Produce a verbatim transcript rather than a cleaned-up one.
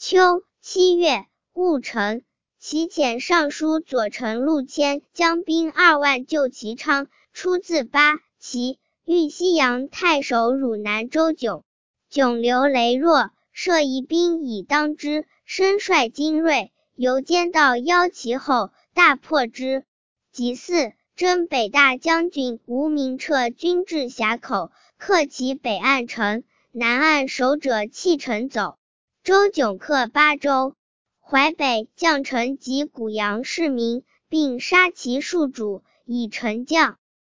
秋七月，戊辰，其遣尚书左丞陆谦将兵二万救齐昌，出自八旗，豫西阳太守汝南周炯。炯刘羸弱，设一兵以当之，身率精锐，由奸道邀其后，大破之。己巳，征北大将军吴明彻军至峡口，克其北岸城，南岸守者弃城走。周炯克巴州、淮北将城及谷阳市民，并杀其戍主，以城将。